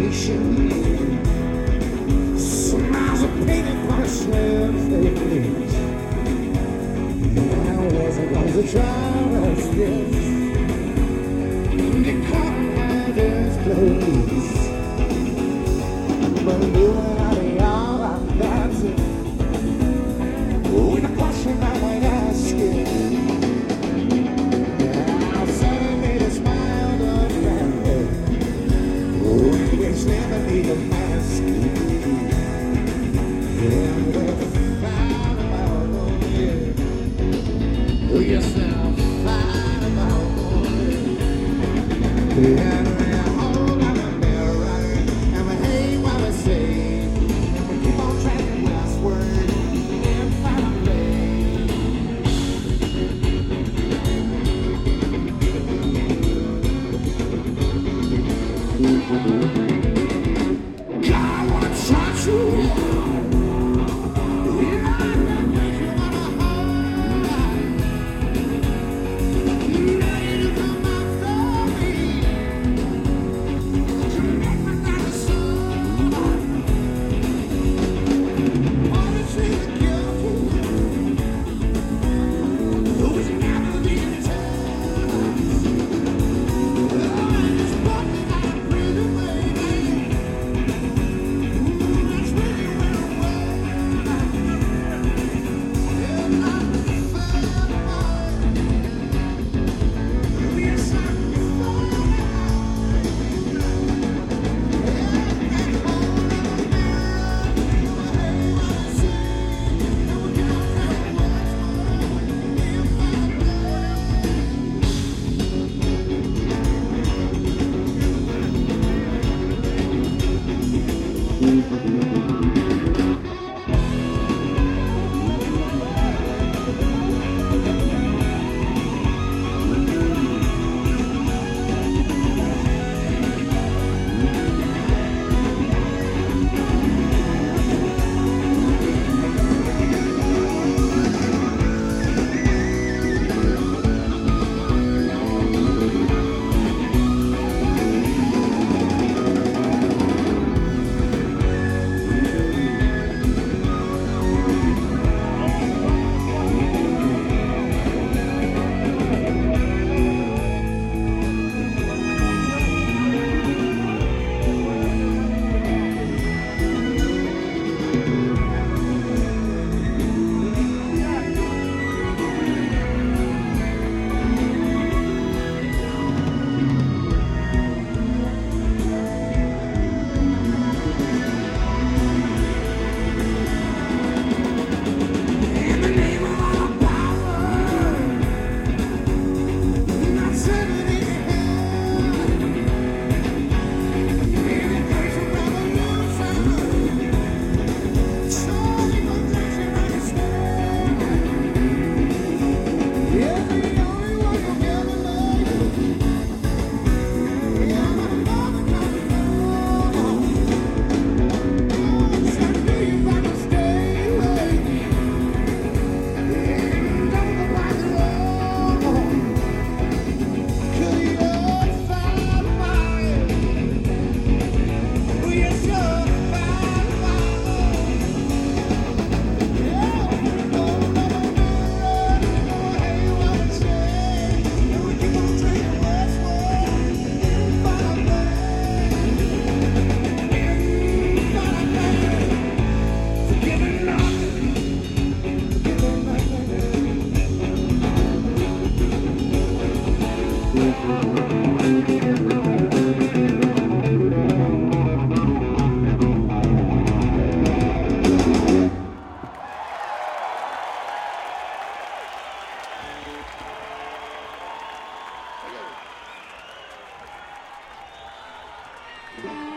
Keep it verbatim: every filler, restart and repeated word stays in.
station. Smiles are painted on a sad face. I wasn't going to try us this. They caught my this place. But you are the all I've got to. With a question I might ask you. Now suddenly they smiled up at me. Oh, which never need a mask. Yeah, we're fine about all yeah. Oh, yes, I'm fine about all yeah. Yeah. God, what touch you? Thank you.